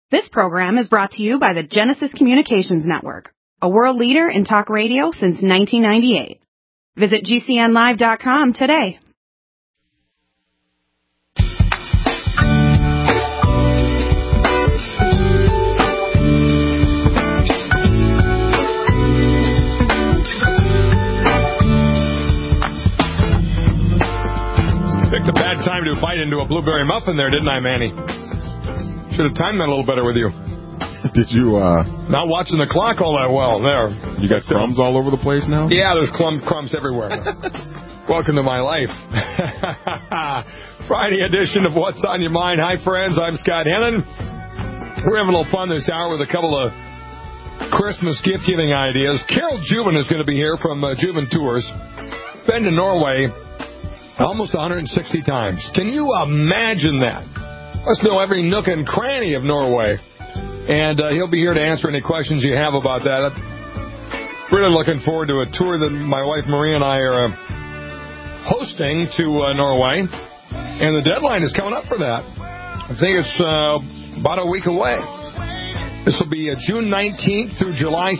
This program is brought to you by the Genesis Communications Network, a world leader in talk radio since 1998. Visit GCNlive.com today. Picked a bad time to bite into a blueberry muffin there, didn't I, Manny? Should have timed that a little better with you. Did you, Not watching the clock all that well there. You got crumbs all over the place now? Yeah, there's crumbs everywhere. Welcome to my life. Friday edition of What's on Your Mind. Hi, friends. I'm Scott Hennon. We're having a little fun this hour with a couple of Christmas gift-giving ideas. Carol Jubin is going to be here from Jubin Tours. Been to Norway almost 160 times. Can you imagine that? Let's know every nook and cranny of Norway. And he'll be here to answer any questions you have about that. I'm really looking forward to a tour that my wife Marie and I are hosting to Norway. And the deadline is coming up for that. I think it's about a week away. This will be June 19th through July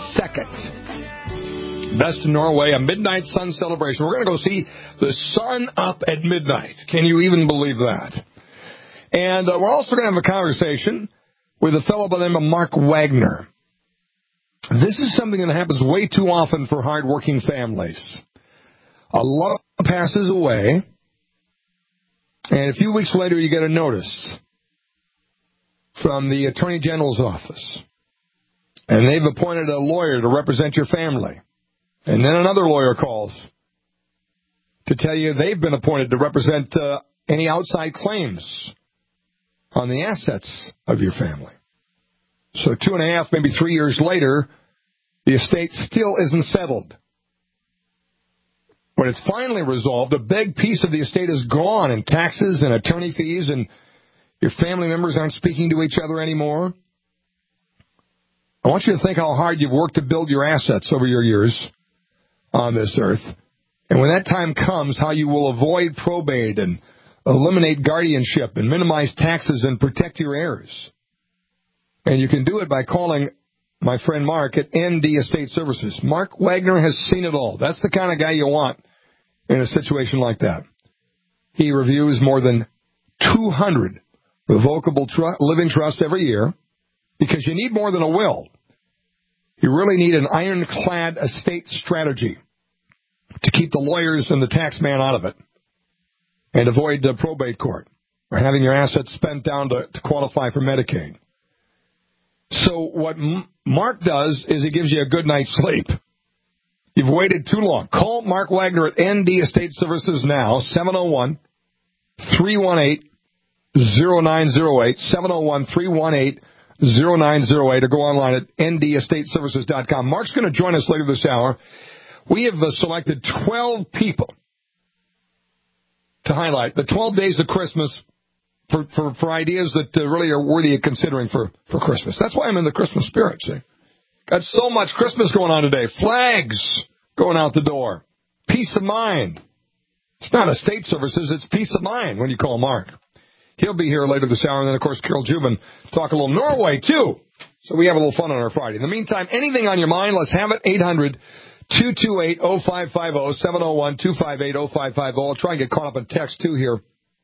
2nd. Best in Norway, a midnight sun celebration. We're going to go see the sun up at midnight. Can you even believe that? And we're also going to have a conversation with a fellow by the name of Mark Wagner. This is something that happens way too often for hardworking families. A love passes away, and a few weeks later you get a notice from the Attorney General's office. And they've appointed a lawyer to represent your family. And then another lawyer calls to tell you they've been appointed to represent any outside claims on the assets of your family. So 2.5, maybe 3 years later, the estate still isn't settled. When it's finally resolved, a big piece of the estate is gone in taxes and attorney fees, and your family members aren't speaking to each other anymore. I want you to think how hard you've worked to build your assets over your years on this earth. And when that time comes, how you will avoid probate and eliminate guardianship and minimize taxes and protect your heirs. And you can do it by calling my friend Mark at ND Estate Services. Mark Wagner has seen it all. That's the kind of guy you want in a situation like that. He reviews more than 200 revocable living trusts every year because you need more than a will. You really need an ironclad estate strategy to keep the lawyers and the tax man out of it and avoid probate court or having your assets spent down to qualify for Medicaid. So what Mark does is he gives you a good night's sleep. You've waited too long. Call Mark Wagner at ND Estate Services now, 701-318-0908, 701-318-0908, or go online at ndestateservices.com. Mark's going to join us later this hour. We have selected 12 people to highlight the 12 days of Christmas for ideas that really are worthy of considering for Christmas. That's why I'm in the Christmas spirit, see. Got so much Christmas going on today. Flags going out the door. Peace of mind. It's not estate services, it's peace of mind when you call Mark. He'll be here later this hour, and then, of course, Carol Jubin talk a little Norway, too. So we have a little fun on our Friday. In the meantime, anything on your mind, let's have it. 800-228-0550, 701-258-0550. I'll try and get caught up in text, too, here.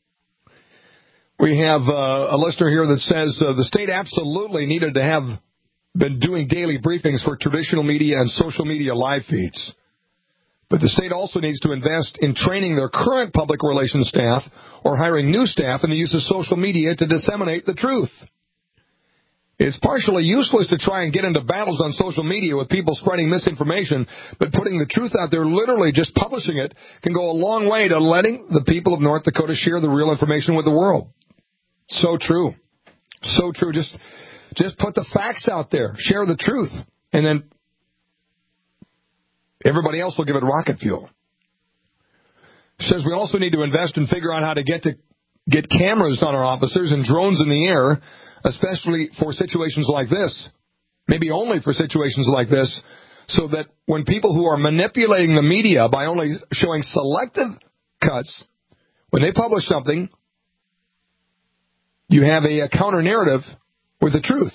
We have a listener here that says the state absolutely needed to have been doing daily briefings for traditional media and social media live feeds. But the state also needs to invest in training their current public relations staff or hiring new staff in the use of social media to disseminate the truth. It's partially useless to try and get into battles on social media with people spreading misinformation, but putting the truth out there, literally just publishing it, can go a long way to letting the people of North Dakota share the real information with the world. So true. So true. Just put the facts out there. Share the truth. And then everybody else will give it rocket fuel. It says we also need to invest and figure out how to get cameras on our officers and drones in the air, especially for situations like this. Maybe only for situations like this, so that when people who are manipulating the media by only showing selective cuts, when they publish something, you have a counter-narrative with the truth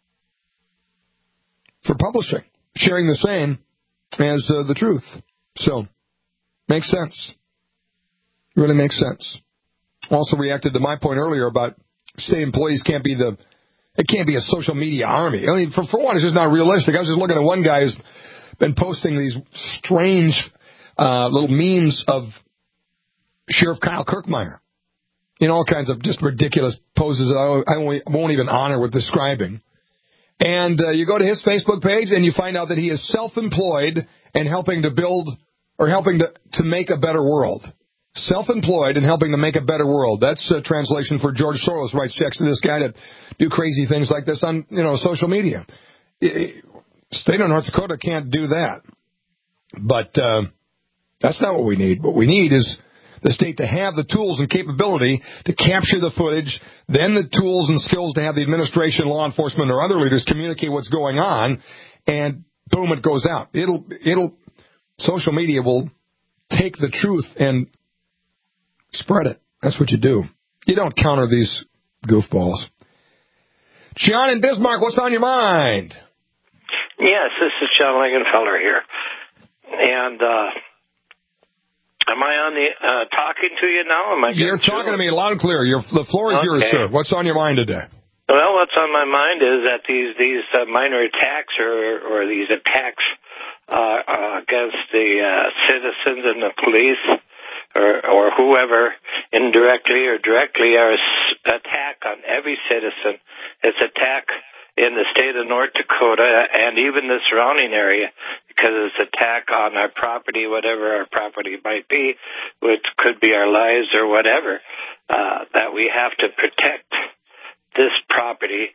for publishing, sharing the same as the truth. So, makes sense. Really makes sense. Also reacted to my point earlier about state employees can't be a social media army. I mean, for one, it's just not realistic. I was just looking at one guy who's been posting these strange little memes of Sheriff Kyle Kirkmeyer in all kinds of just ridiculous poses that I won't even honor with describing. And you go to his Facebook page and you find out that he is self-employed and helping to build or helping to make a better world. Self-employed and helping to make a better world. That's a translation for George Soros writes checks to this guy to do crazy things like this on, social media. State of North Dakota can't do that. But that's not what we need. What we need is the state to have the tools and capability to capture the footage, then the tools and skills to have the administration, law enforcement, or other leaders communicate what's going on, and boom, it goes out. Social media will take the truth and spread it. That's what you do. You don't counter these goofballs. John in Bismarck, what's on your mind? Yes, this is John Langenfelder here. And am I on the talking to you now? You're talking to me loud and clear. The floor is yours, sir. What's on your mind today? Well, what's on my mind is that these minor attacks or these attacks against the citizens and the police or whoever, indirectly or directly, are attack on every citizen. It's attack in the state of North Dakota and even the surrounding area, because it's attack on our property, whatever our property might be, which could be our lives or whatever, that we have to protect this property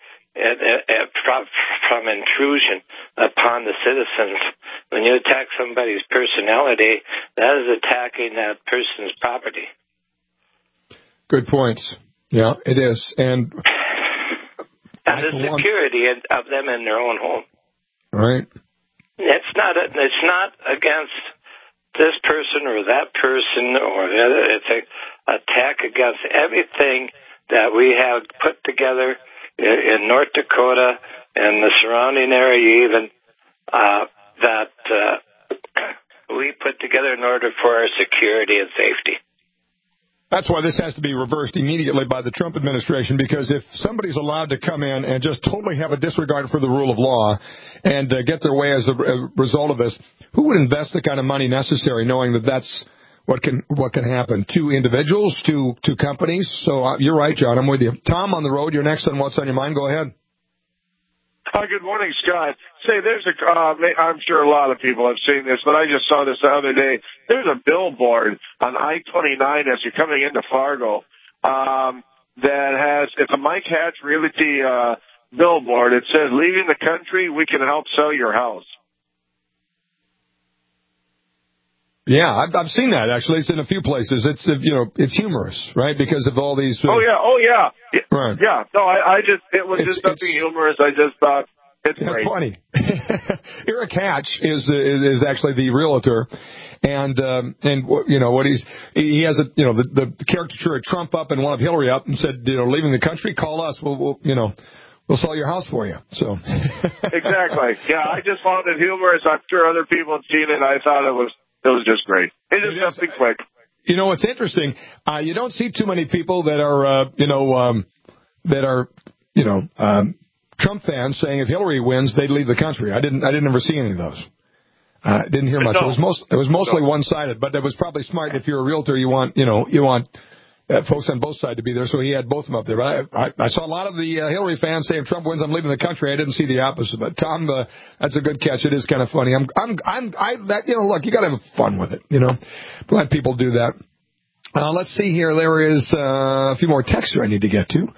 from intrusion upon the citizens. When you attack somebody's personality, that is attacking that person's property. Good points. Yeah, it is. And the security of them in their own home. Right. It's not against this person or that person or the other. It's an attack against everything that we have put together in North Dakota and the surrounding area, even that we put together in order for our security and safety. That's why this has to be reversed immediately by the Trump administration, because if somebody's allowed to come in and just totally have a disregard for the rule of law and get their way as a result of this, who would invest the kind of money necessary knowing that that's what can happen to individuals, to companies? So you're right, John. I'm with you. Tom on the road, you're next on What's on Your Mind. Go ahead. Hi, good morning, Scott. Say, I'm sure a lot of people have seen this, but I just saw this the other day. There's a billboard on I-29 as you're coming into Fargo it's a Mike Hatch Realty billboard. It says, leaving the country, we can help sell your house. Yeah, I've seen that, actually. It's in a few places. It's, it's humorous, right? Because of all these... Oh, yeah. Right. Yeah, no, it was just something humorous. I just thought it's great. Funny. Eric Hatch is actually the realtor, and what he has the caricature of Trump up and one of Hillary up and said, leaving the country, call us, we'll sell your house for you. So exactly. Yeah, I just found it humorous. I'm sure other people have seen it. I thought it was just great. It's just something quick. What's interesting, you don't see too many people that are Trump fans saying if Hillary wins, they'd leave the country. I didn't ever see any of those. Didn't hear much. No. It was mostly one-sided, but it was probably smart. If you're a realtor, you want folks on both sides to be there, so he had both of them up there. But I saw a lot of the Hillary fans say if Trump wins, I'm leaving the country. I didn't see the opposite. But Tom, that's a good catch. It is kind of funny. Look, you got to have fun with it. Let people do that. Let's see here. There is a few more texts I need to get to.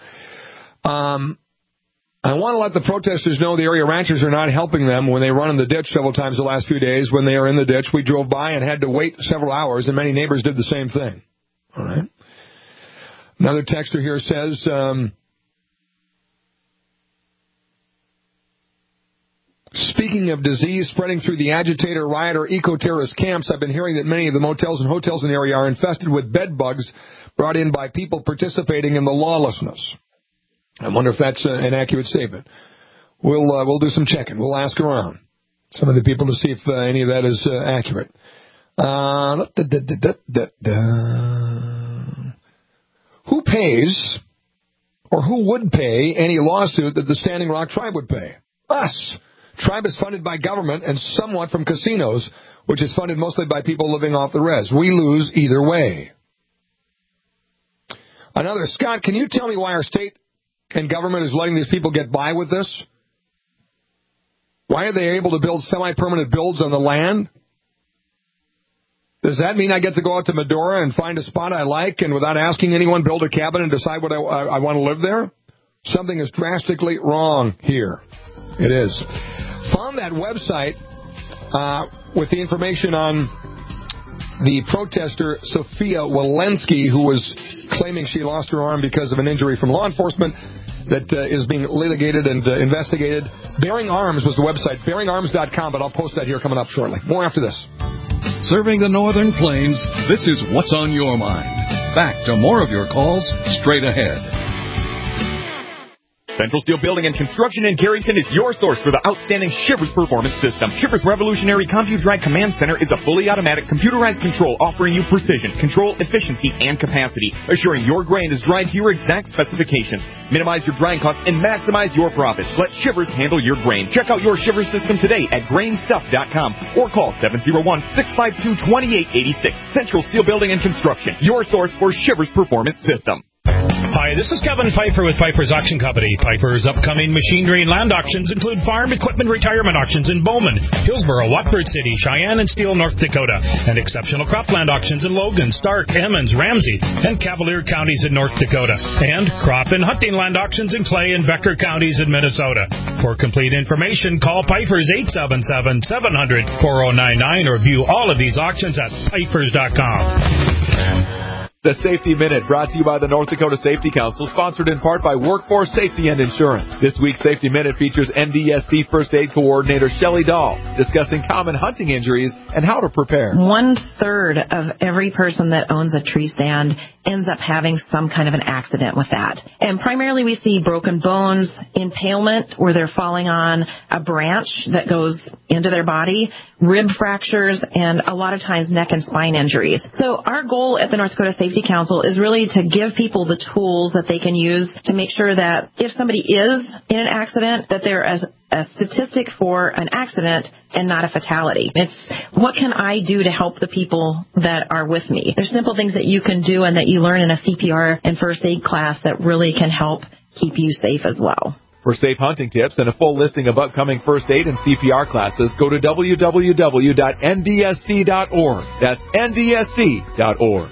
I want to let the protesters know the area ranchers are not helping them when they run in the ditch several times the last few days. When they are in the ditch, we drove by and had to wait several hours, and many neighbors did the same thing. All right. Another texter here says, speaking of disease spreading through the agitator, rioter, eco-terrorist camps, I've been hearing that many of the motels and hotels in the area are infested with bed bugs brought in by people participating in the lawlessness. I wonder if that's an accurate statement. We'll do some checking. We'll ask around some of the people to see if any of that is accurate. Who pays or who would pay any lawsuit that the Standing Rock Tribe would pay? Us. Tribe is funded by government and somewhat from casinos, which is funded mostly by people living off the res. We lose either way. Another, Scott, can you tell me why our state and government is letting these people get by with this? Why are they able to build semi-permanent builds on the land? Does that mean I get to go out to Medora and find a spot I like and without asking anyone build a cabin and decide what I want to live there? Something is drastically wrong here. It is. Found that website with the information on the protester Sophia Walensky, who was claiming she lost her arm because of an injury from law enforcement that is being litigated and investigated. Bearing Arms was the website, bearingarms.com, but I'll post that here coming up shortly. More after this. Serving the Northern Plains, this is What's on Your Mind. Back to more of your calls straight ahead. Central Steel Building and Construction in Carrington is your source for the outstanding Shivers Performance System. Shivers' revolutionary CompuDrive Command Center is a fully automatic computerized control offering you precision, control, efficiency, and capacity, assuring your grain is dried to your exact specifications. Minimize your drying costs and maximize your profits. Let Shivers handle your grain. Check out your Shivers system today at grainstuff.com or call 701-652-2886. Central Steel Building and Construction, your source for Shivers Performance System. Hi, this is Kevin Pfeiffer with Pfeiffer's Auction Company. Pfeiffer's upcoming machinery and land auctions include farm equipment retirement auctions in Bowman, Hillsboro, Watford City, Cheyenne, and Steele, North Dakota, and exceptional cropland auctions in Logan, Stark, Emmons, Ramsey, and Cavalier counties in North Dakota, and crop and hunting land auctions in Clay and Becker counties in Minnesota. For complete information, call Pfeiffer's 877-700-4099 or view all of these auctions at Pfeiffer's.com. The Safety Minute, brought to you by the North Dakota Safety Council, sponsored in part by Workforce Safety and Insurance. This week's Safety Minute features NDSC First Aid Coordinator Shelley Dahl, discussing common hunting injuries and how to prepare. 1/3 of every person that owns a tree stand ends up having some kind of an accident with that. And primarily we see broken bones, impalement where they're falling on a branch that goes into their body, rib fractures, and a lot of times neck and spine injuries. So our goal at the North Dakota Safety Council is really to give people the tools that they can use to make sure that if somebody is in an accident, that they're a statistic for an accident and not a fatality. It's what can I do to help the people that are with me? There's simple things that you can do and that you learn in a CPR and first aid class that really can help keep you safe as well. For safe hunting tips and a full listing of upcoming first aid and CPR classes, go to www.ndsc.org. That's ndsc.org.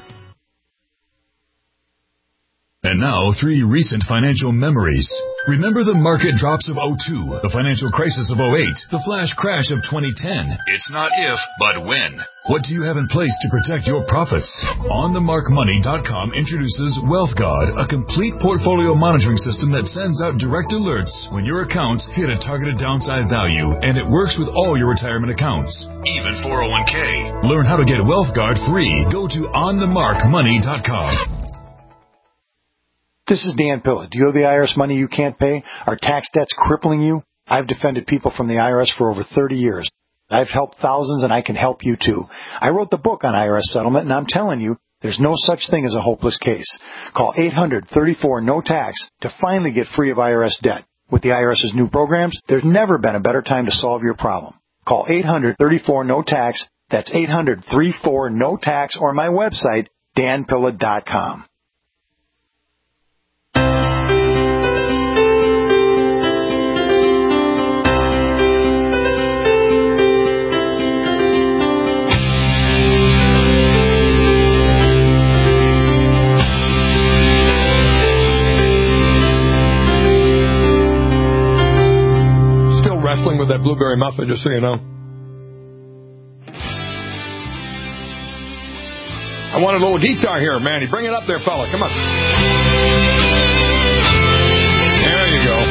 And now, 3 recent financial memories. Remember the market drops of 2002, the financial crisis of 2008, the flash crash of 2010. It's not if, but when. What do you have in place to protect your profits? OnTheMarkMoney.com introduces WealthGuard, a complete portfolio monitoring system that sends out direct alerts when your accounts hit a targeted downside value, and it works with all your retirement accounts, even 401k. Learn how to get WealthGuard free. Go to OnTheMarkMoney.com. This is Dan Pilla. Do you owe the IRS money you can't pay? Are tax debts crippling you? I've defended people from the IRS for over 30 years. I've helped thousands, and I can help you too. I wrote the book on IRS settlement, and I'm telling you, there's no such thing as a hopeless case. Call 800-34-NO-TAX to finally get free of IRS debt. With the IRS's new programs, there's never been a better time to solve your problem. Call 800-34-NO-TAX. That's 800-34-NO-TAX, or my website, danpilla.com. Wrestling with that blueberry muffin, just so you know. I want a little guitar here, Manny. Bring it up there, fella. Come on. There you go.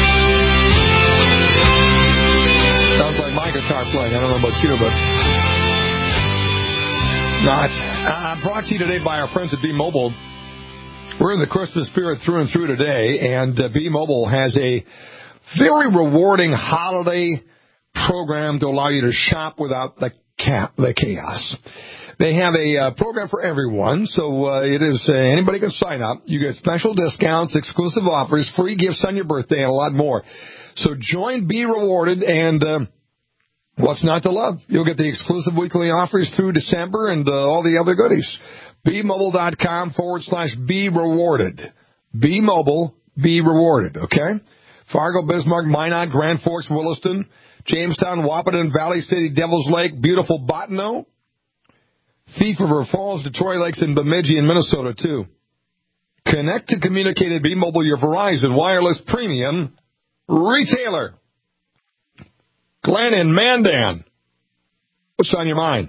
Sounds like my guitar playing. I don't know about you, but not. Brought to you today by our friends at B-Mobile. We're in the Christmas spirit through and through today, and B-Mobile has a very rewarding holiday program to allow you to shop without the chaos. They have a program for everyone, so it is anybody can sign up. You get special discounts, exclusive offers, free gifts on your birthday, and a lot more. So join Be Rewarded, and what's not to love? You'll get the exclusive weekly offers through December and all the other goodies. BMobile.com/Be Rewarded. B-Mobile, Be Rewarded, okay? Fargo, Bismarck, Minot, Grand Forks, Williston, Jamestown, Wahpeton, Valley City, Devil's Lake, beautiful Bottineau, Thief River Falls, Detroit Lakes, and Bemidji in Minnesota, too. Connect to communicate at B-Mobile, your Verizon Wireless Premium retailer. Glenn in Mandan, what's on your mind?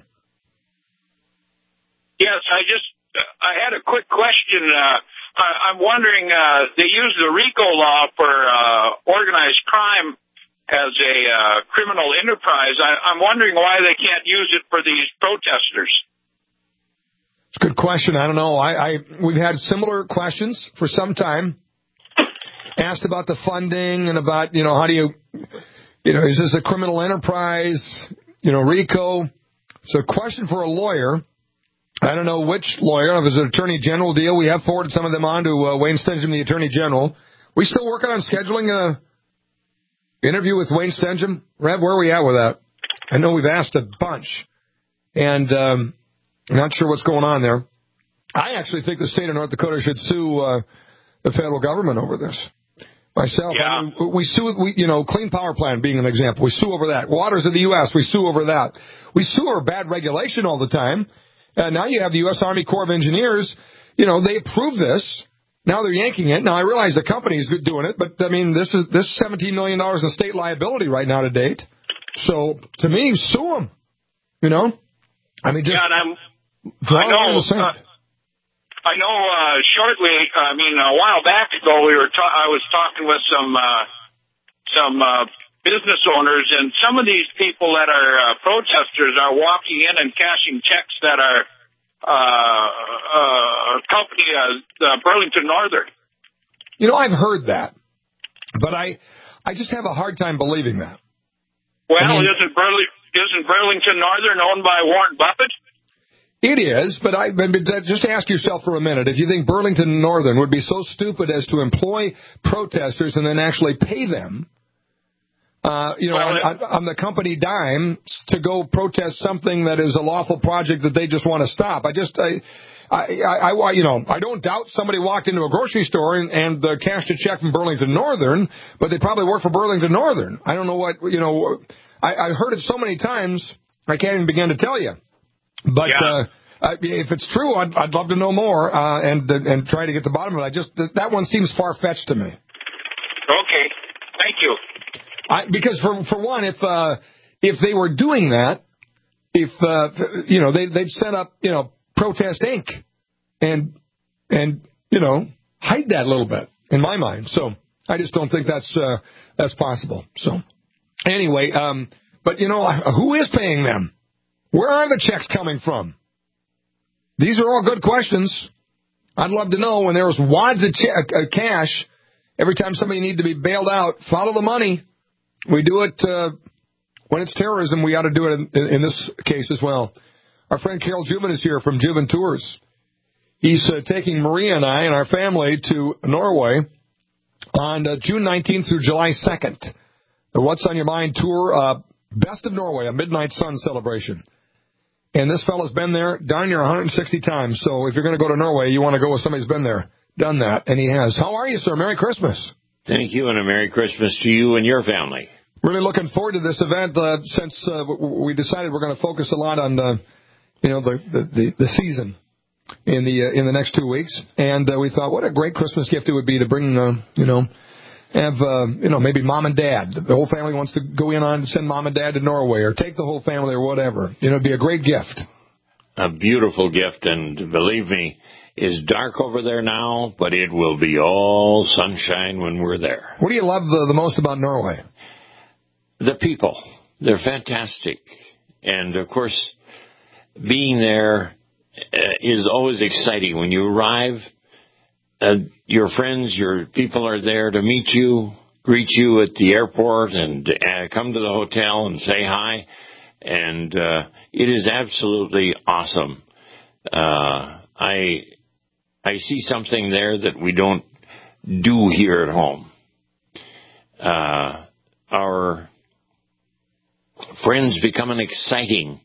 Yes, I had a quick question. I'm wondering, they use the RICO law for organized crime as a criminal enterprise. I'm wondering why they can't use it for these protesters. It's a good question. I don't know. We've had similar questions for some time. Asked about the funding and about, how do you, is this a criminal enterprise? RICO. It's a question for a lawyer. I don't know which lawyer. If it's an attorney general deal, we have forwarded some of them on to Wayne Stenjum, the attorney general. We still working on scheduling an interview with Wayne Stenjum? Rev, where are we at with that? I know we've asked a bunch, and I'm not sure what's going on there. I actually think the state of North Dakota should sue the federal government over this. Myself, yeah. We sue, Clean Power Plan being an example. We sue over that. Waters of the U.S., we sue over that. We sue over bad regulation all the time. Now you have the U.S. Army Corps of Engineers. They approve this. Now they're yanking it. Now I realize the company's doing it, but this is $17 million in state liability right now to date. So to me, sue them. I know. Shortly, a while back ago, I was talking with some business owners, and some of these people that are protesters are walking in and cashing checks that are company Burlington Northern. I've heard that, but I just have a hard time believing that. Well, isn't Burlington Northern owned by Warren Buffett? It is, but just ask yourself for a minute. If you think Burlington Northern would be so stupid as to employ protesters and then actually pay them, on the company dime to go protest something that is a lawful project that they just want to stop. I don't doubt somebody walked into a grocery store and cashed a check from Burlington Northern, but they probably work for Burlington Northern. I don't know what, I heard it so many times, I can't even begin to tell you. But if it's true, I'd love to know more and try to get to the bottom of it. That one seems far-fetched to me. Okay, thank you. Because for one, if they were doing that, they'd set up Protest Inc. and hide that a little bit in my mind. So I just don't think that's possible. So anyway, but who is paying them? Where are the checks coming from? These are all good questions. I'd love to know when there was wads of cash every time somebody needed to be bailed out. Follow the money. We do it when it's terrorism. We ought to do it in this case as well. Our friend Carol Juven is here from Juven Tours. He's taking Maria and I and our family to Norway on June 19th through July 2nd. The What's on Your Mind tour, Best of Norway, a midnight sun celebration. And this fellow's been there, down here 160 times. So if you're going to go to Norway, you want to go with somebody who's been there, done that, and he has. How are you, sir? Merry Christmas. Thank you, and a Merry Christmas to you and your family. Really looking forward to this event since we decided we're going to focus a lot on the season in the next 2 weeks, and we thought what a great Christmas gift it would be to bring maybe mom and dad. The whole family wants to go in on send mom and dad to Norway or take the whole family or whatever. It'd be a great gift. A beautiful gift, and believe me, it's dark over there now, but it will be all sunshine when we're there. What do you love the most about Norway? The people. They're fantastic. And, of course, being there is always exciting. When you arrive, your friends, your people are there to meet you, greet you at the airport, and come to the hotel and say hi. And it is absolutely awesome. I see something there that we don't do here at home. Our friends become an exciting,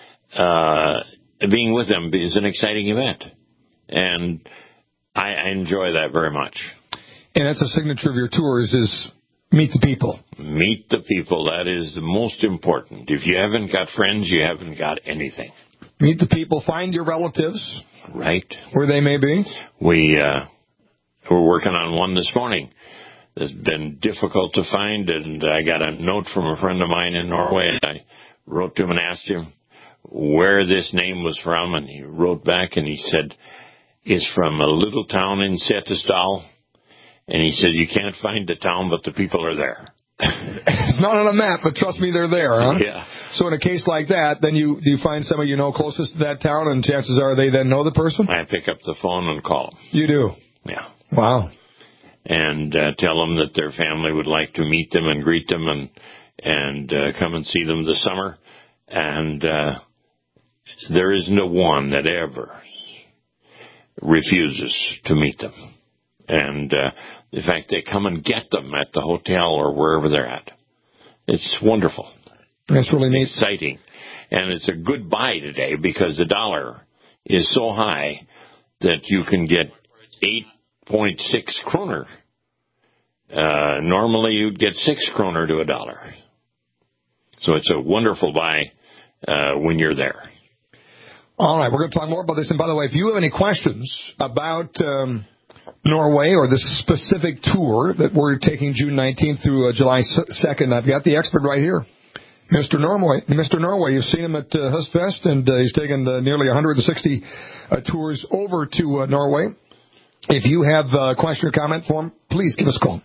being with them is an exciting event. And I enjoy that very much. And that's a signature of your tours is meet the people. Meet the people. That is the most important. If you haven't got friends, you haven't got anything. Meet the people. Find your relatives. Right. Where they may be. We're working on one this morning that's been difficult to find, and I got a note from a friend of mine in Norway, and I wrote to him and asked him where this name was from, and he wrote back and he said, it's from a little town in Setesdal. And he said, you can't find the town, but the people are there. It's not on a map, but trust me, they're there, huh? Yeah. So in a case like that, then you find somebody you know closest to that town, and chances are they then know the person? I pick up the phone and call them. You do? Yeah. Wow. And tell them that their family would like to meet them and greet them and come and see them this summer. And there is no one that ever refuses to meet them. And in fact, they come and get them at the hotel or wherever they're at. It's wonderful. That's really neat. Exciting. And it's a good buy today because the dollar is so high that you can get 8.6 kroner. Normally you'd get 6 kroner to $1. So it's a wonderful buy when you're there. All right, we're going to talk more about this. And by the way, if you have any questions about Norway or this specific tour that we're taking June 19th through July 2nd, I've got the expert right here. Mr. Norway, you've seen him at Hustfest, and he's taken nearly 160 tours over to Norway. If you have a question or comment for him, please give us a call.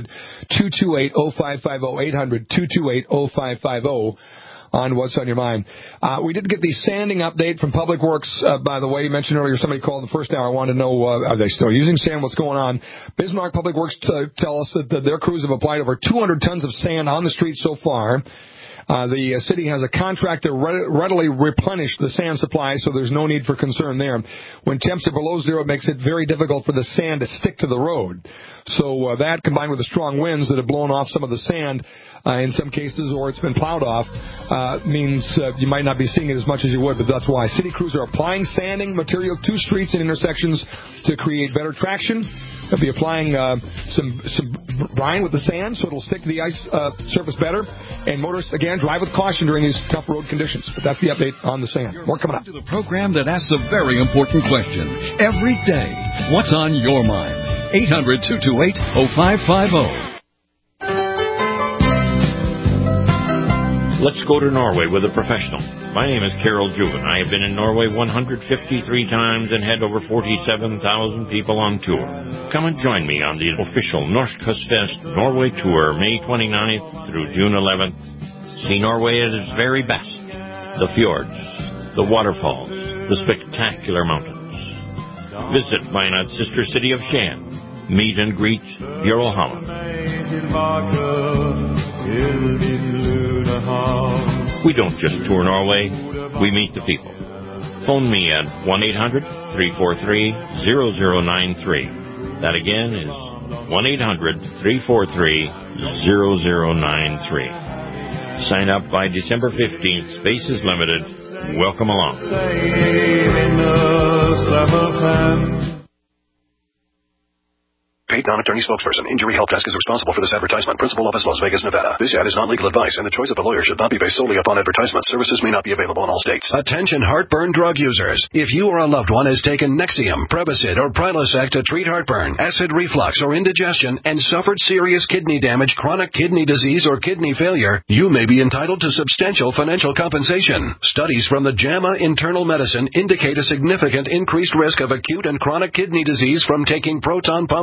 800-228-0550, 800-228-0550 on What's on Your Mind. We did get the sanding update from Public Works, by the way. You mentioned earlier somebody called the first hour. I wanted to know, are they still using sand? What's going on? Bismarck Public Works tell us that their crews have applied over 200 tons of sand on the street so far. The city has a contractor readily replenish the sand supply, so there's no need for concern there. When temps are below zero, it makes it very difficult for the sand to stick to the road. So that, combined with the strong winds that have blown off some of the sand in some cases, or it's been plowed off, means you might not be seeing it as much as you would, but that's why. City crews are applying sanding material to streets and intersections to create better traction. They'll be applying some brine with the sand so it'll stick to the ice surface better. And motorists, again, drive with caution during these tough road conditions. But that's the update on the sand. More coming up. To the program that asks a very important question every day. What's on your mind? 800-228-0550. Let's go to Norway with a professional. My name is Carol Juven. I have been in Norway 153 times and had over 47,000 people on tour. Come and join me on the official Norsk Hustfest Norway tour, May 29th through June 11th. See Norway at its very best. The fjords, the waterfalls, the spectacular mountains. Visit Vinod's sister city of Skien. Meet and greet Jarl Hammer. We don't just tour Norway, we meet the people. Phone me at 1-800-343-0093. That again is 1-800-343-0093. Sign up by December 15th. Space is limited. Welcome along. Paid non-attorney spokesperson. Injury Help Desk is responsible for this advertisement. Principal office, Las Vegas, Nevada. This ad is not legal advice, and the choice of a lawyer should not be based solely upon advertisement. Services may not be available in all states. Attention heartburn drug users. If you or a loved one has taken Nexium, Prevacid, or Prilosec to treat heartburn, acid reflux, or indigestion, and suffered serious kidney damage, chronic kidney disease, or kidney failure, you may be entitled to substantial financial compensation. Studies from the JAMA Internal Medicine indicate a significant increased risk of acute and chronic kidney disease from taking proton pump inhibitors.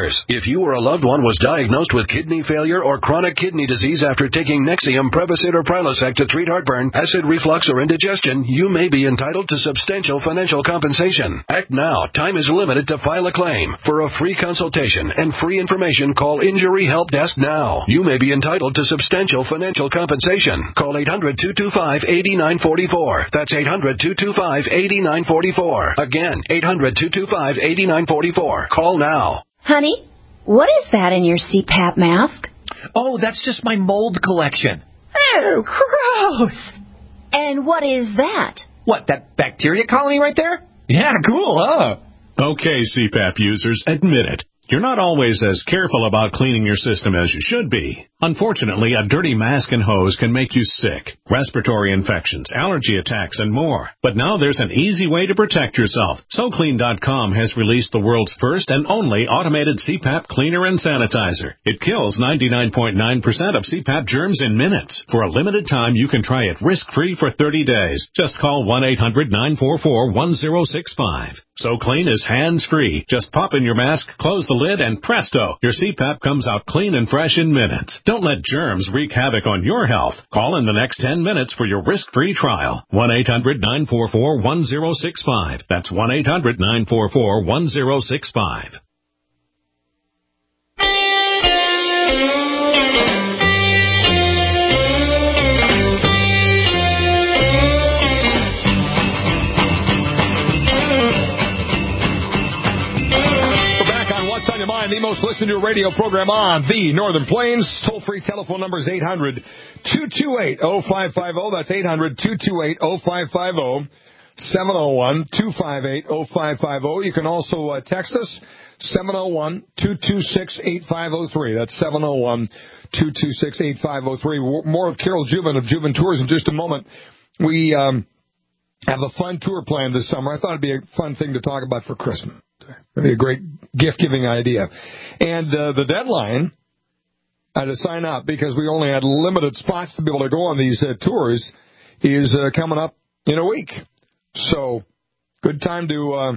others. If you or a loved one was diagnosed with kidney failure or chronic kidney disease after taking Nexium, Prevacid, or Prilosec to treat heartburn, acid reflux, or indigestion, you may be entitled to substantial financial compensation. Act now. Time is limited to file a claim. For a free consultation and free information, call Injury Help Desk now. You may be entitled to substantial financial compensation. Call 800-225-8944. That's 800-225-8944. Again, 800-225-8944. Call now. Honey, what is that in your CPAP mask? Oh, that's just my mold collection. Oh, gross. And what is that? What, that bacteria colony right there? Yeah, cool, huh? Okay, CPAP users, admit it. You're not always as careful about cleaning your system as you should be. Unfortunately, a dirty mask and hose can make you sick, respiratory infections, allergy attacks, and more. But now there's an easy way to protect yourself. SoClean.com has released the world's first and only automated CPAP cleaner and sanitizer. It kills 99.9% of CPAP germs in minutes. For a limited time, you can try it risk-free for 30 days. Just call 1-800-944-1065. SoClean is hands-free. Just pop in your mask, close the lid, and presto, your CPAP comes out clean and fresh in minutes. Don't let germs wreak havoc on your health. Call in the next 10 minutes for your risk-free trial. 1-800-944-1065. That's 1-800-944-1065. On your mind, the most listened to radio program on the Northern Plains. Toll-free telephone number is 800-228-0550. That's 800-228-0550. 701-258-0550. You can also text us, 701-226-8503. That's 701-226-8503. More of Carol Jubin of Jubin Tours in just a moment. We have a fun tour planned this summer. I thought it'd be a fun thing to talk about for Christmas. That'd be a great gift-giving idea. And the deadline to sign up, because we only had limited spots to be able to go on these tours, is coming up in a week. So, good time to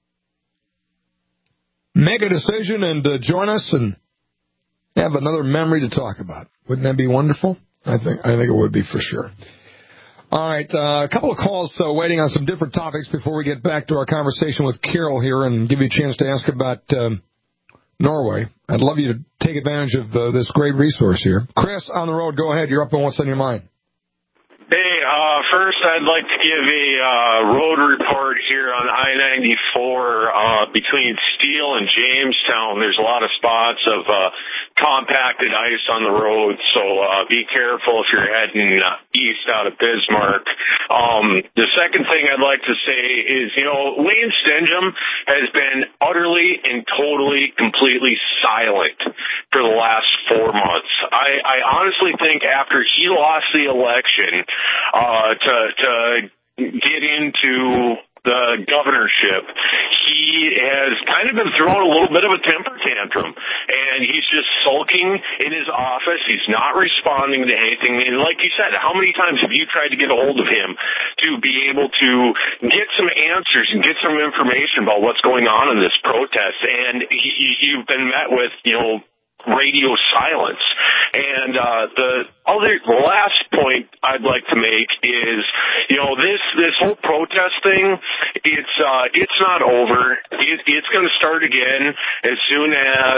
make a decision and join us and have another memory to talk about. Wouldn't that be wonderful? I think it would be for sure. All right, a couple of calls waiting on some different topics before we get back to our conversation with Carol here and give you a chance to ask about Norway. I'd love you to take advantage of this great resource here. Chris, on the road, go ahead. You're up on What's on Your Mind. Hey, first I'd like to give a road report here on I-94 between Steele and Jamestown. There's a lot of spots of compacted ice on the road, so be careful if you're heading east out of Bismarck. The second thing I'd like to say is, Wayne Stenjum has been utterly and totally, completely silent for the last 4 months. I honestly think after he lost the election, to get into the governorship, he has kind of been throwing a little bit of a temper tantrum, and he's just sulking in his office. He's not responding to anything. And like you said, how many times have you tried to get a hold of him to be able to get some answers and get some information about what's going on in this protest? And you've been met with, radio silence. And the last point I'd like to make is, this whole protest thing, it's not over. It's going to start again as soon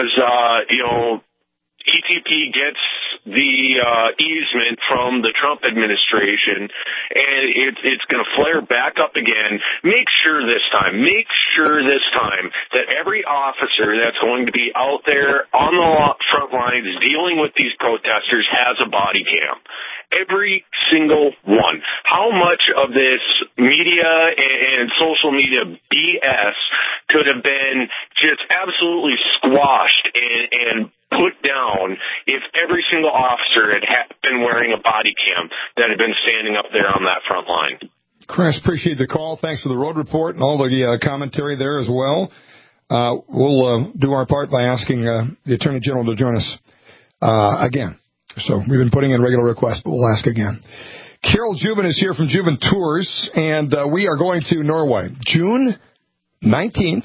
as, ETP gets the easement from the Trump administration, and it's going to flare back up again. Make sure this time that every officer that's going to be out there on the front lines dealing with these protesters has a body cam. Every single one. How much of this media and social media BS could have been just absolutely squashed and put down if every single officer had been wearing a body cam that had been standing up there on that front line? Chris, appreciate the call. Thanks for the road report and all the commentary there as well. We'll do our part by asking the Attorney General to join us again. So we've been putting in regular requests, but we'll ask again. Carol Jubin is here from Jubin Tours, and we are going to Norway June 19th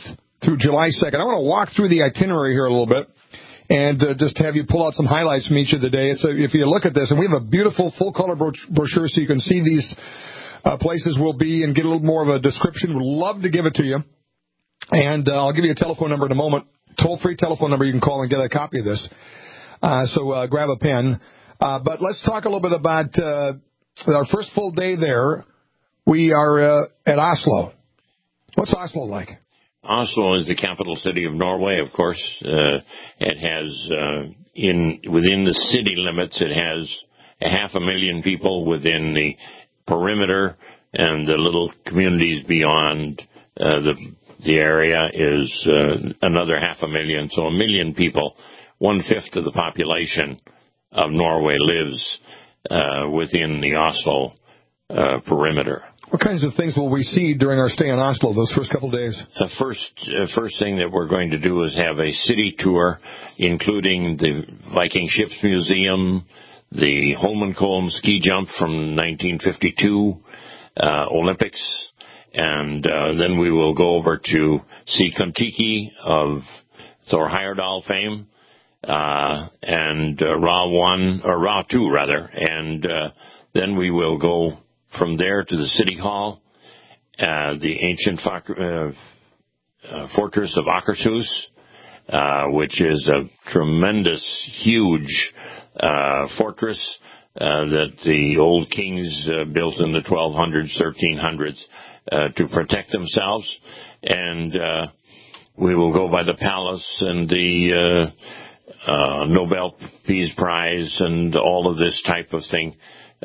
through July 2nd. I want to walk through the itinerary here a little bit and just have you pull out some highlights from each of the days. So if you look at this, and we have a beautiful full-color brochure so you can see these places we'll be and get a little more of a description. We'd love to give it to you. And I'll give you a telephone number in a moment, toll-free telephone number you can call and get a copy of this. So grab a pen. But let's talk a little bit about our first full day there. We are at Oslo. What's Oslo like? Oslo is the capital city of Norway, of course. It has, within the city limits, it has 500,000 people within the perimeter, and the little communities beyond the area is another 500,000. So 1 million people, 1/5 of the population of Norway lives within the Oslo perimeter. What kinds of things will we see during our stay in Oslo those first couple of days? The first thing that we're going to do is have a city tour, including the Viking Ships Museum, the Holmenkollen ski jump from 1952 Olympics, and then we will go over to see Kon-Tiki of Thor Heyerdahl fame, and Ra 2 rather, and then we will go from there to the City Hall, the ancient fortress of Akershus, which is a tremendous, huge fortress that the old kings built in the 1200s, 1300s to protect themselves. And we will go by the palace and the Nobel Peace Prize and all of this type of thing.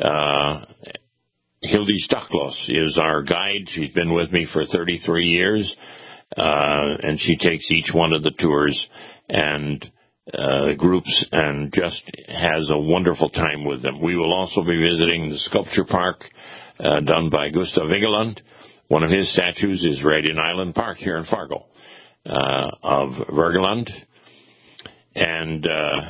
Hildi Staklos is our guide. She's been with me for 33 years, and she takes each one of the tours and groups and just has a wonderful time with them. We will also be visiting the sculpture park done by Gustav Vigeland. One of his statues is right in Island Park here in Fargo of Vigeland. And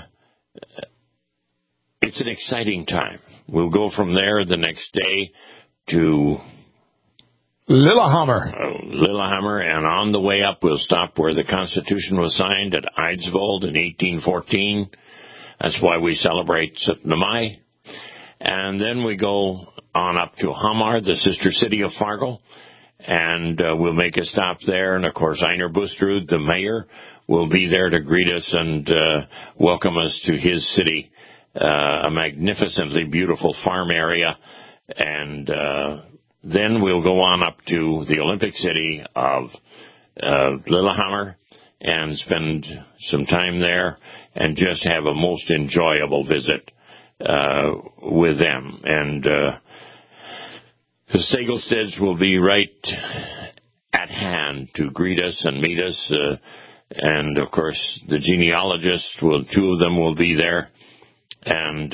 it's an exciting time. We'll go from there the next day to Lillehammer. Lillehammer, and on the way up we'll stop where the Constitution was signed at Eidsvoll in 1814. That's why we celebrate 17. Mai. And then we go on up to Hamar, the sister city of Fargo, and we'll make a stop there. And, of course, Einar Bustrud, the mayor, will be there to greet us and welcome us to his city. A magnificently beautiful farm area, and then we'll go on up to the Olympic city of Lillehammer and spend some time there and just have a most enjoyable visit with them. And the Segelsteds will be right at hand to greet us and meet us, and of course the genealogists will, 2 of them will be there. And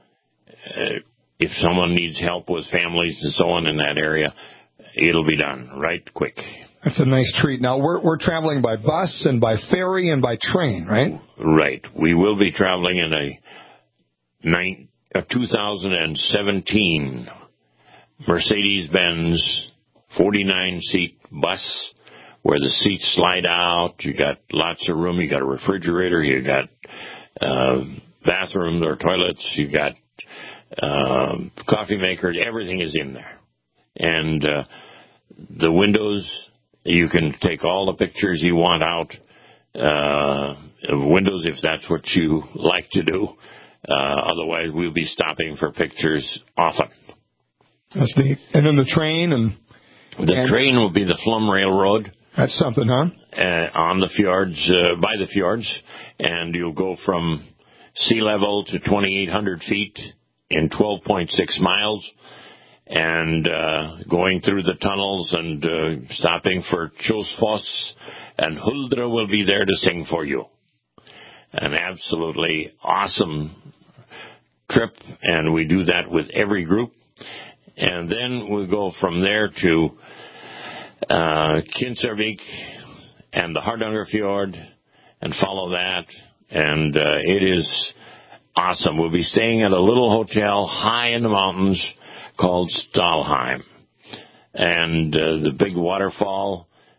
if someone needs help with families and so on in that area, it'll be done right quick. That's a nice treat. Now, we're traveling by bus and by ferry and by train, right? Right. We will be traveling in a 2017 Mercedes-Benz 49-seat bus where the seats slide out. You got lots of room. You got a refrigerator. You got bathrooms or toilets, you got coffee makers, everything is in there. And the windows, you can take all the pictures you want out of windows if that's what you like to do. Otherwise, we'll be stopping for pictures often. That's neat. And then the train The train will be the Flum Railroad. That's something, huh? On the fjords, by the fjords, and you'll go from sea level to 2,800 feet in 12.6 miles, and going through the tunnels and stopping for Kjosfoss, and Huldra will be there to sing for you. An absolutely awesome trip, and we do that with every group. And then we go from there to Kinsarvik and the Hardanger Fjord and follow that. And it is awesome. We'll be staying at a little hotel high in the mountains called Stalheim. And the big waterfall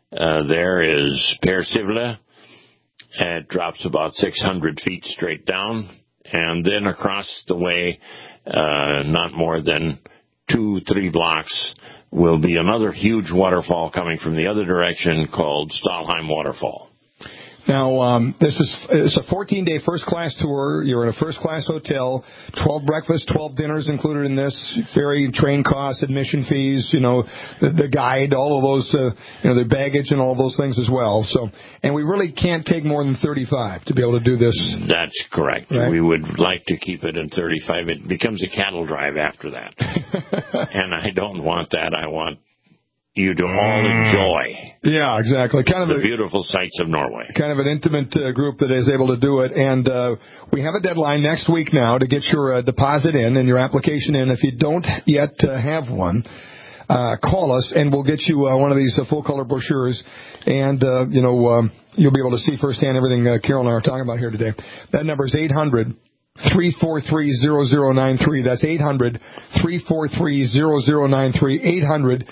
there is Père Sivla. It drops about 600 feet straight down. And then across the way, not more than 2-3 blocks, will be another huge waterfall coming from the other direction called Stahlheim Waterfall. Now, it's a 14-day first-class tour. You're in a first-class hotel, 12 breakfasts, 12 dinners included in this, ferry, train costs, admission fees, the guide, all of those, the baggage and all of those things as well. So, and we really can't take more than 35 to be able to do this. That's correct. Right? We would like to keep it in 35. It becomes a cattle drive after that. And I don't want that. I want you to all enjoy. Yeah, exactly. Kind of the beautiful sights of Norway. Kind of an intimate group that is able to do it. And we have a deadline next week now to get your deposit in and your application in. If you don't yet have one, call us and we'll get you one of these full-color brochures. And, you'll be able to see firsthand everything Carol and I are talking about here today. That number is 800-343-0093. That's 800-343-0093.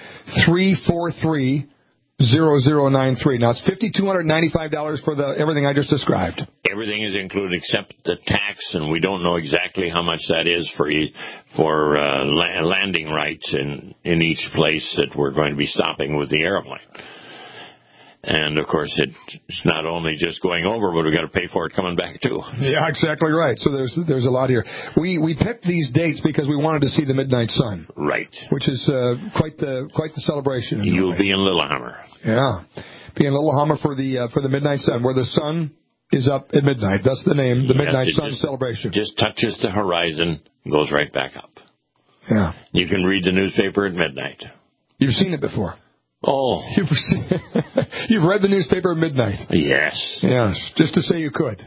800-343-0093. Now, it's $5,295 for everything I just described. Everything is included except the tax, and we don't know exactly how much that is for landing rights in each place that we're going to be stopping with the airplane. And, of course, it's not only just going over, but we've got to pay for it coming back, too. Yeah, exactly right. So there's a lot here. We picked these dates because we wanted to see the midnight sun. Right. Which is quite the celebration. You'll be in Lillehammer. Yeah. Be in Lillehammer for the midnight sun, where the sun is up at midnight. That's the name, the midnight sun celebration. Just touches the horizon, goes right back up. Yeah. You can read the newspaper at midnight. You've seen it before. Oh. You've read the newspaper at midnight. Yes. Yes, just to say you could.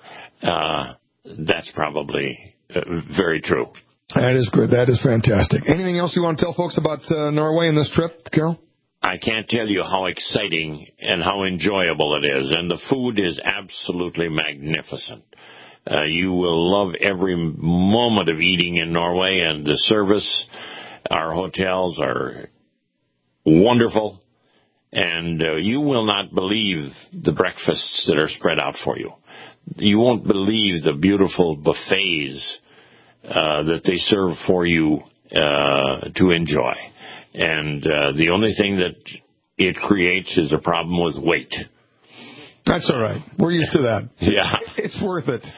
That's probably very true. That is good. That is fantastic. Anything else you want to tell folks about Norway and this trip, Carol? I can't tell you how exciting and how enjoyable it is. And the food is absolutely magnificent. You will love every moment of eating in Norway, and the service. Our hotels are wonderful, and you will not believe the breakfasts that are spread out for you. You won't believe the beautiful buffets that they serve for you to enjoy. And the only thing that it creates is a problem with weight. That's all right. We're used to that. Yeah. It's worth it.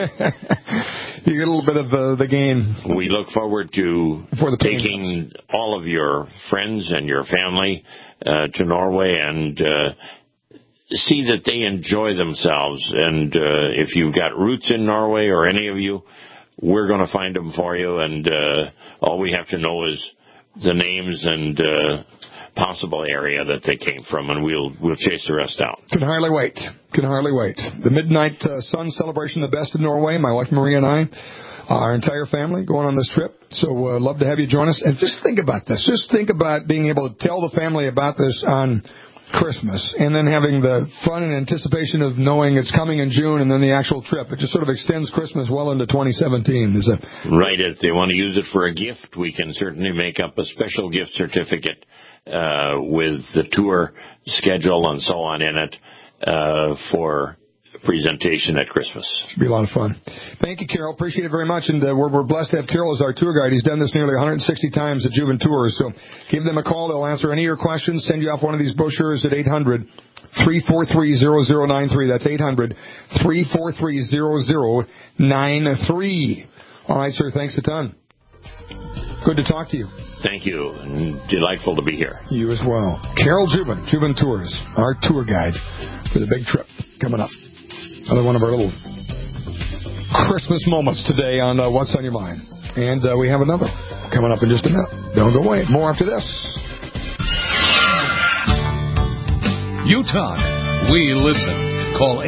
You get a little bit of the gain. We look forward to taking all of your friends and your family to Norway and see that they enjoy themselves. And if you've got roots in Norway or any of you, we're going to find them for you. And all we have to know is the names and possible area that they came from, and we'll chase the rest out. Can hardly wait. The Midnight Sun Celebration, the best in Norway. My wife Maria and I, our entire family, going on this trip. So love to have you join us. And just think about this. Just think about being able to tell the family about this on Christmas, and then having the fun and anticipation of knowing it's coming in June, and then the actual trip. It just sort of extends Christmas well into 2017. Right. If they want to use it for a gift, we can certainly make up a special gift certificate with the tour schedule and so on in it for presentation at Christmas. Should be a lot of fun. Thank you, Carol. Appreciate it very much. And we're blessed to have Carol as our tour guide. He's done this nearly 160 times at Juven Tours. So give them a call. They'll answer any of your questions. Send you off one of these brochures at 800-343-0093. That's 800-343-0093. All right, sir. Thanks a ton. Good to talk to you. Thank you, and delightful to be here. You as well. Carol Juven, Juven Tours, our tour guide for the big trip coming up. Another one of our little Christmas moments today on What's on Your Mind. And we have another coming up in just a minute. Don't go away. More after this. You talk. We listen. Call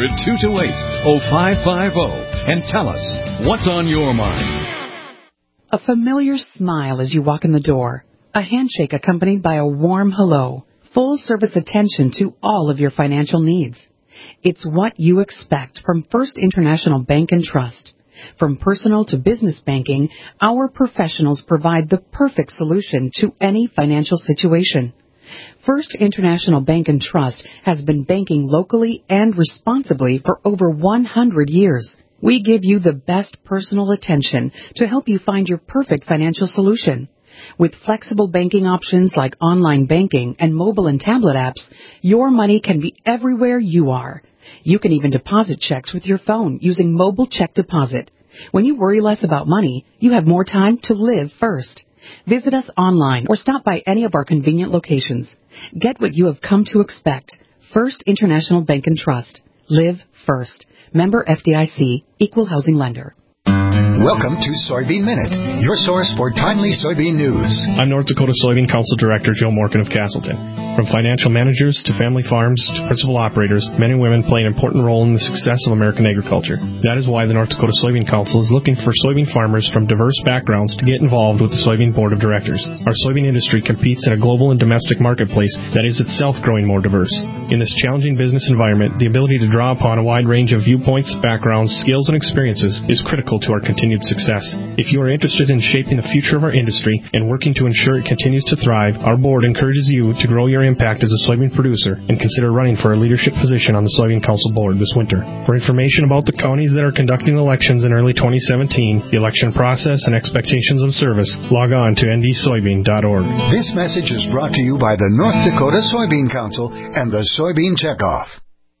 800-228-0550 and tell us what's on your mind. A familiar smile as you walk in the door. A handshake accompanied by a warm hello. Full service attention to all of your financial needs. It's what you expect from First International Bank and Trust. From personal to business banking, our professionals provide the perfect solution to any financial situation. First International Bank and Trust has been banking locally and responsibly for over 100 years. We give you the best personal attention to help you find your perfect financial solution. With flexible banking options like online banking and mobile and tablet apps, your money can be everywhere you are. You can even deposit checks with your phone using mobile check deposit. When you worry less about money, you have more time to live first. Visit us online or stop by any of our convenient locations. Get what you have come to expect. First International Bank and Trust. Live first. Member FDIC, Equal Housing Lender. Welcome to Soybean Minute, your source for timely soybean news. I'm North Dakota Soybean Council Director Joe Morgan of Castleton. From financial managers to family farms to principal operators, men and women play an important role in the success of American agriculture. That is why the North Dakota Soybean Council is looking for soybean farmers from diverse backgrounds to get involved with the Soybean Board of Directors. Our soybean industry competes in a global and domestic marketplace that is itself growing more diverse. In this challenging business environment, the ability to draw upon a wide range of viewpoints, backgrounds, skills, and experiences is critical to our continued success. If you are interested in shaping the future of our industry and working to ensure it continues to thrive, our board encourages you to grow your impact as a soybean producer and consider running for a leadership position on the Soybean Council board this winter. For information about the counties that are conducting elections in early 2017, the election process, and expectations of service, log on to ndsoybean.org. This message is brought to you by the North Dakota Soybean Council and the Soybean Checkoff.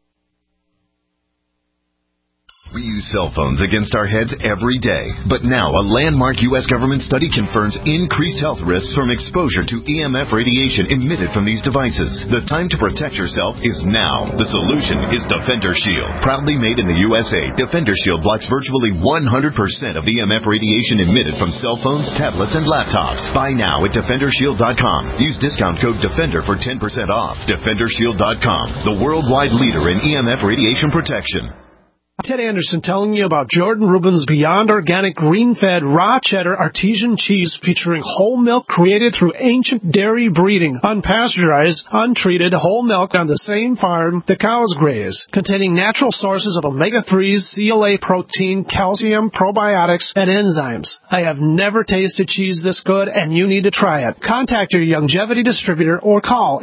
We use cell phones against our heads every day, but now a landmark U.S. government study confirms increased health risks from exposure to EMF radiation emitted from these devices. The time to protect yourself is now. The solution is Defender Shield. Proudly made in the USA, Defender Shield blocks virtually 100% of EMF radiation emitted from cell phones, tablets, and laptops. Buy now at DefenderShield.com. Use discount code DEFENDER for 10% off. DefenderShield.com, the worldwide leader in EMF radiation protection. Ted Anderson telling you about Jordan Rubin's Beyond Organic Green-Fed Raw Cheddar Artesian Cheese featuring whole milk created through ancient dairy breeding, unpasteurized, untreated whole milk on the same farm the cows graze, containing natural sources of omega-3s, CLA protein, calcium, probiotics, and enzymes. I have never tasted cheese this good, and you need to try it. Contact your Youngevity distributor or call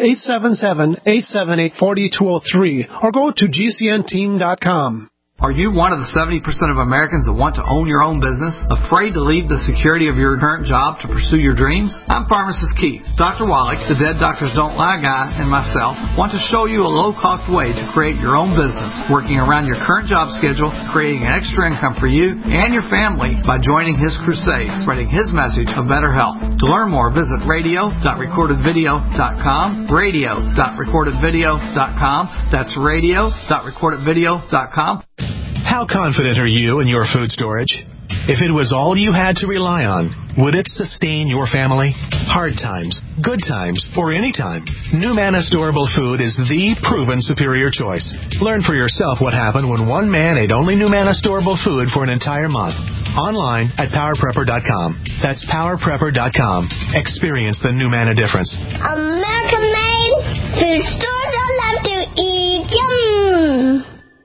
877-878-4203 or go to GCNteam.com. Are you one of the 70% of Americans that want to own your own business, afraid to leave the security of your current job to pursue your dreams? I'm Pharmacist Keith. Dr. Wallach, the Dead Doctors Don't Lie guy, and myself want to show you a low-cost way to create your own business, working around your current job schedule, creating an extra income for you and your family by joining his crusade, spreading his message of better health. To learn more, visit radio.recordedvideo.com, radio.recordedvideo.com. That's radio.recordedvideo.com. How confident are you in your food storage? If it was all you had to rely on, would it sustain your family? Hard times, good times, or any time, NuManna Storable Food is the proven superior choice. Learn for yourself what happened when one man ate only NuManna Storable Food for an entire month. Online at PowerPrepper.com. That's PowerPrepper.com. Experience the NuManna difference. American made food stores I love to eat. Yum!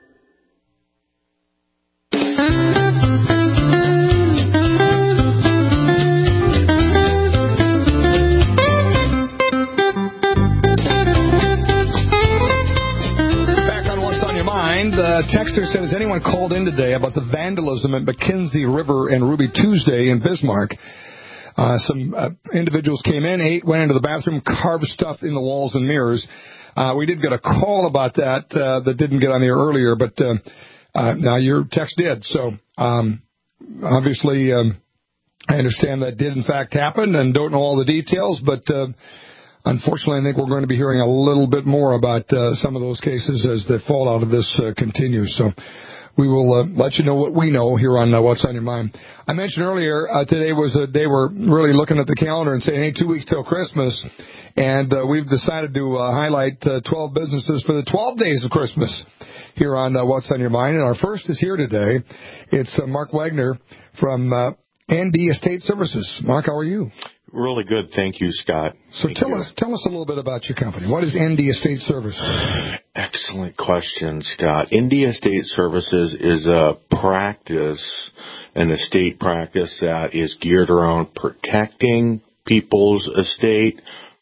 Texter says, anyone called in today about the vandalism at McKenzie River and Ruby Tuesday in Bismarck? Some individuals came in, ate, went into the bathroom, carved stuff in the walls and mirrors. We did get a call about that that didn't get on the air earlier, but now your text did. So obviously I understand that did in fact happen and don't know all the details, but unfortunately, I think we're going to be hearing a little bit more about some of those cases as the fallout of this continues. So we will let you know what we know here on What's on Your Mind. I mentioned earlier, today was a day we're really looking at the calendar and saying, hey, 2 weeks till Christmas. And we've decided to highlight 12 businesses for the 12 days of Christmas here on What's on Your Mind. And our first is here today. It's Mark Wagner from ND Estate Services. Mark, how are you? Really good. Thank you, Scott. So tell us a little bit about your company. What is ND Estate Services? Excellent question, Scott. ND Estate Services is a practice, an estate practice that is geared around protecting people's estate,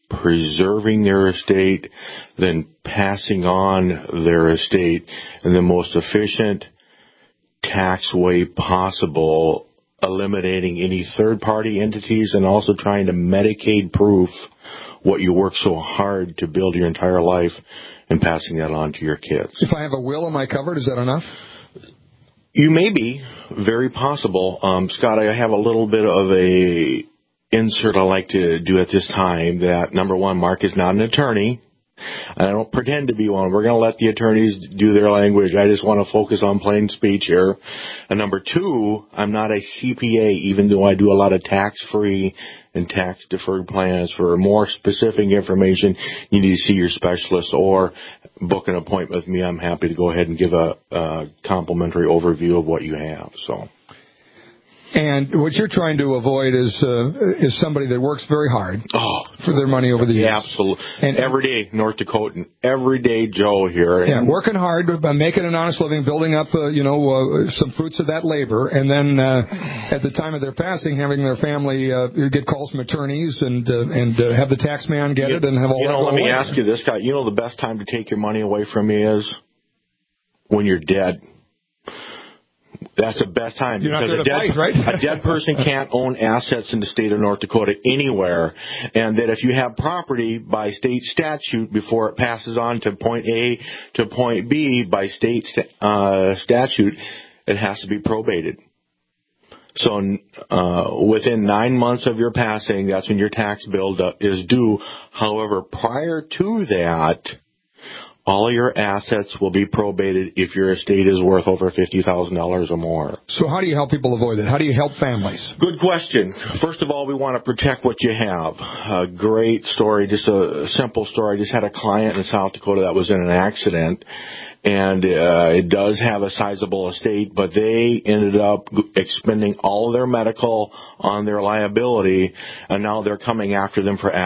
preserving their estate, then passing on their estate in the most efficient tax way possible, eliminating any third-party entities and also trying to Medicaid-proof what you work so hard to build your entire life and passing that on to your kids. If I have a will, am I covered? Is that enough? You may be. Very possible. Scott, I have a little bit of a insert I like to do at this time that, number one, Mark is not an attorney. I don't pretend to be one. We're going to let the attorneys do their language. I just want to focus on plain speech here. And number two, I'm not a CPA, even though I do a lot of tax-free and tax-deferred plans. For more specific information, you need to see your specialist or book an appointment with me. I'm happy to go ahead and give a complimentary overview of what you have. And what you're trying to avoid is somebody that works very hard for their money over the years. Absolutely. And every day, North Dakotan, everyday Joe here. Yeah, working hard, making an honest living, building up, some fruits of that labor, and then at the time of their passing, having their family get calls from attorneys and have the tax man get it and have all that. Let me ask you this, guy. You know the best time to take your money away from me is when you're dead. That's the best time. You're not there to fight, right? A dead person can't own assets in the state of North Dakota anywhere. And that if you have property by state statute before it passes on to point A to point B by state statute, it has to be probated. So within 9 months of your passing, that's when your tax bill is due. However, prior to that, all your assets will be probated if your estate is worth over $50,000 or more. So how do you help people avoid that? How do you help families? Good question. First of all, we want to protect what you have. A great story, just a simple story. I just had a client in South Dakota that was in an accident, and it does have a sizable estate, but they ended up expending all of their medical on their liability, and now they're coming after them for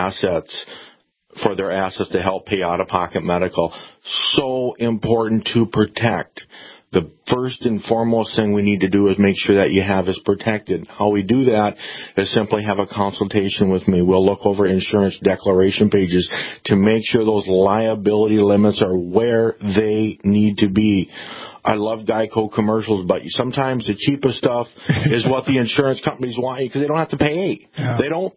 their assets to help pay out-of-pocket medical. So important to protect. The first and foremost thing we need to do is make sure that you have is protected. How we do that is simply have a consultation with me. We'll look over insurance declaration pages to make sure those liability limits are where they need to be. I love Geico commercials, but sometimes the cheapest stuff is what the insurance companies want you because they don't have to pay. Yeah. They don't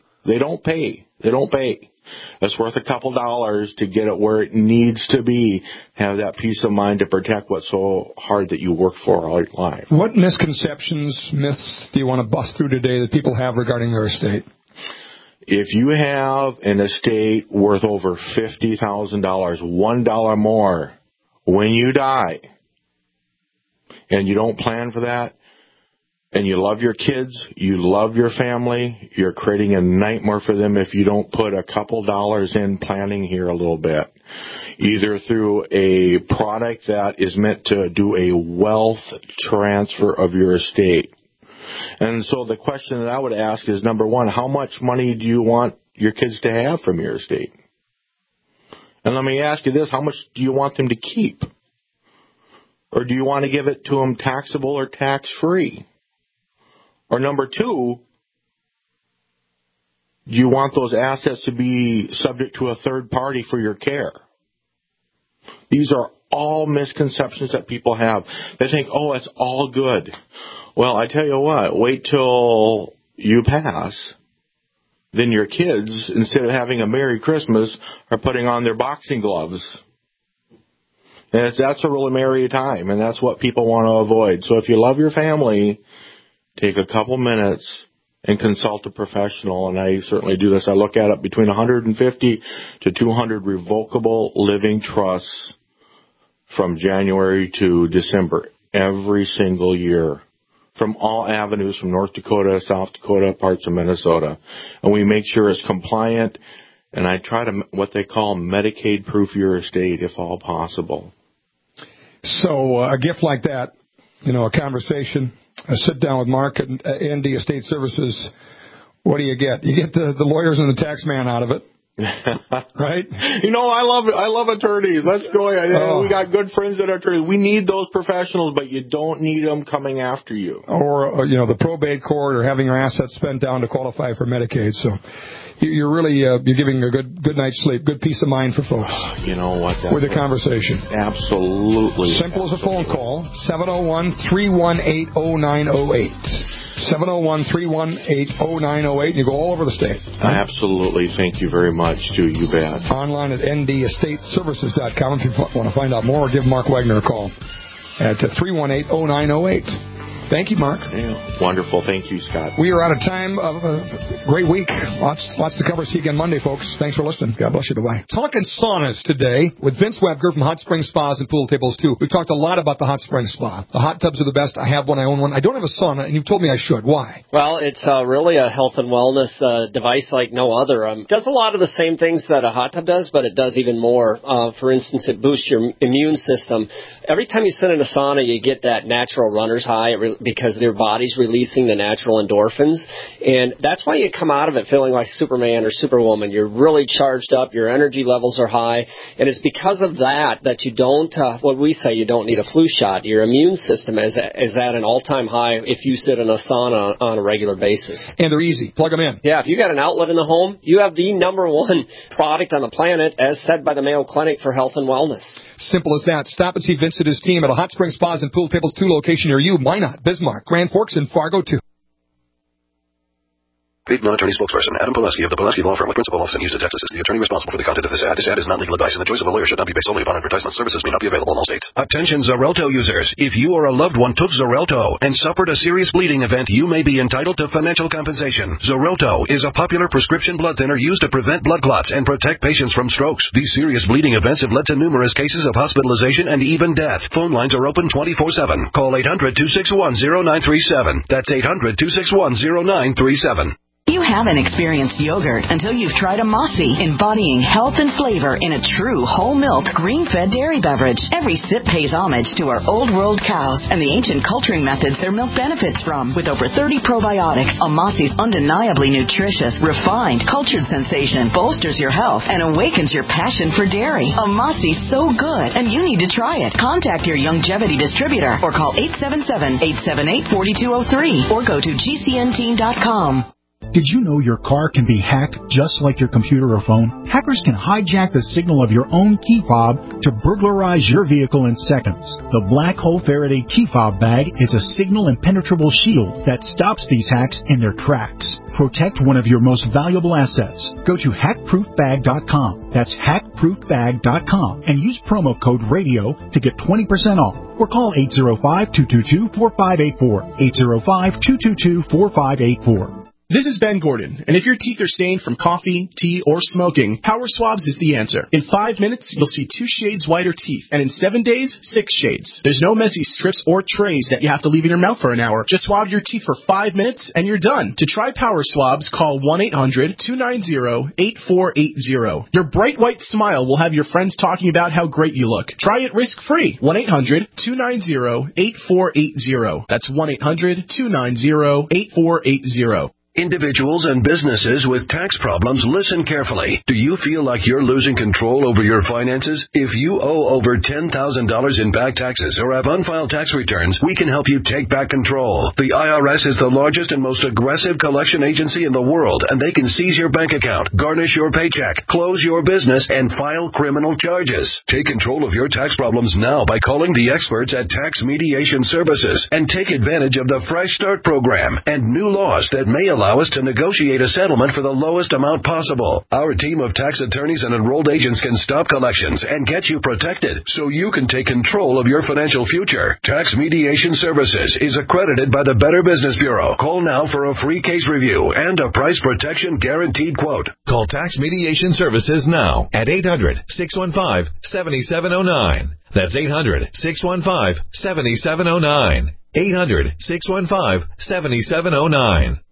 pay. It's worth a couple dollars to get it where it needs to be. Have that peace of mind to protect what's so hard that you work for all your life. What misconceptions, myths do you want to bust through today that people have regarding their estate? If you have an estate worth over $50,000, $1 more when you die, and you don't plan for that, and you love your kids, you love your family, you're creating a nightmare for them if you don't put a couple dollars in planning here a little bit. Either through a product that is meant to do a wealth transfer of your estate. And so the question that I would ask is, number one, how much money do you want your kids to have from your estate? And let me ask you this, how much do you want them to keep? Or do you want to give it to them taxable or tax-free? Or number two, do you want those assets to be subject to a third party for your care? These are all misconceptions that people have. They think, oh, it's all good. Well, I tell you what, wait till you pass. Then your kids, instead of having a Merry Christmas, are putting on their boxing gloves. And that's a really merry time, and that's what people want to avoid. So if you love your family, take a couple minutes and consult a professional, and I certainly do this. I look at it between 150 to 200 revocable living trusts from January to December every single year from all avenues, from North Dakota, South Dakota, parts of Minnesota. And we make sure it's compliant, and I try to what they call Medicaid-proof your estate if all possible. So a gift like that, a conversation, a sit down with Mark at ND Estate Services, what do you get? You get the lawyers and the tax man out of it. Right? I love attorneys. Let's go ahead. We got good friends that are attorneys. We need those professionals, but you don't need them coming after you. Or the probate court, or having your assets spent down to qualify for Medicaid. So you're really you're giving a good night's sleep, good peace of mind for folks. You know what? With a conversation. Absolutely. Simple as a phone call. 701-318-0908. 701-318-0908. You go all over the state. Absolutely. Thank you very much, too. You bet. Online at ndestateservices.com if you want to find out more, or give Mark Wagner a call at 318-0908. Thank you, Mark. Yeah, wonderful. Thank you, Scott. We are out of time. Great week. Lots to cover. See you again Monday, folks. Thanks for listening. God bless you. Bye-bye. Talking saunas today with Vince Webker from Hot Spring Spas and Pool Tables, too. We've talked a lot about the Hot Spring Spa. The hot tubs are the best. I have one. I own one. I don't have a sauna, and you've told me I should. Why? Well, it's really a health and wellness device like no other. It does a lot of the same things that a hot tub does, but it does even more. For instance, it boosts your immune system. Every time you sit in a sauna, you get that natural runner's high because their body's releasing the natural endorphins. And that's why you come out of it feeling like Superman or Superwoman. You're really charged up. Your energy levels are high. And it's because of that you don't, what we say, you don't need a flu shot. Your immune system is at an all-time high if you sit in a sauna on a regular basis. And they're easy. Plug them in. Yeah, if you got an outlet in the home, you have the number one product on the planet, as said by the Mayo Clinic for Health and Wellness. Simple as that. Stop and see Vince and his team at a Hot Spring Spas and Pool Tables 2 location near you. Why not? Bismarck, Grand Forks, and Fargo, too. Paid non-attorney spokesperson Adam Pulaski of the Pulaski Law Firm with principal office in Houston, Texas is the attorney responsible for the content of this ad. This ad is not legal advice, and the choice of a lawyer should not be based solely upon advertisement. Services may not be available in all states. Attention Xarelto users. If you or a loved one took Xarelto and suffered a serious bleeding event, you may be entitled to financial compensation. Xarelto is a popular prescription blood thinner used to prevent blood clots and protect patients from strokes. These serious bleeding events have led to numerous cases of hospitalization and even death. Phone lines are open 24/7. Call 800-261-0937. That's 800-261-0937. You haven't experienced yogurt until you've tried a Mossy, embodying health and flavor in a true whole milk, green-fed dairy beverage. Every sip pays homage to our old world cows and the ancient culturing methods their milk benefits from. With over 30 probiotics, a Mossy's undeniably nutritious, refined, cultured sensation bolsters your health and awakens your passion for dairy. A Mossy's so good, and you need to try it. Contact your Longevity distributor or call 877-878-4203 or go to gcnteam.com. Did you know your car can be hacked just like your computer or phone? Hackers can hijack the signal of your own key fob to burglarize your vehicle in seconds. The Black Hole Faraday key fob bag is a signal impenetrable shield that stops these hacks in their tracks. Protect one of your most valuable assets. Go to hackproofbag.com. That's hackproofbag.com and use promo code RADIO to get 20% off. Or call 805-222-4584. 805-222-4584. This is Ben Gordon, and if your teeth are stained from coffee, tea, or smoking, Power Swabs is the answer. In 5 minutes, you'll see 2 shades whiter teeth, and in 7 days, 6 shades. There's no messy strips or trays that you have to leave in your mouth for an hour. Just swab your teeth for 5 minutes, and you're done. To try Power Swabs, call 1-800-290-8480. Your bright white smile will have your friends talking about how great you look. Try it risk-free. 1-800-290-8480. That's 1-800-290-8480. Individuals and businesses with tax problems, listen carefully. Do you feel like you're losing control over your finances? If you owe over $10,000 in back taxes or have unfiled tax returns, we can help you take back control. The IRS is the largest and most aggressive collection agency in the world, and they can seize your bank account, garnish your paycheck, close your business, and file criminal charges. Take control of your tax problems now by calling the experts at Tax Mediation Services and take advantage of the Fresh Start program and new laws that may allow us to negotiate a settlement for the lowest amount possible. Our team of tax attorneys and enrolled agents can stop collections and get you protected so you can take control of your financial future. Tax Mediation Services is accredited by the Better Business Bureau. Call now for a free case review and a price protection guaranteed quote. Call Tax Mediation Services now at 800-615-7709. That's 800-615-7709. 800-615-7709.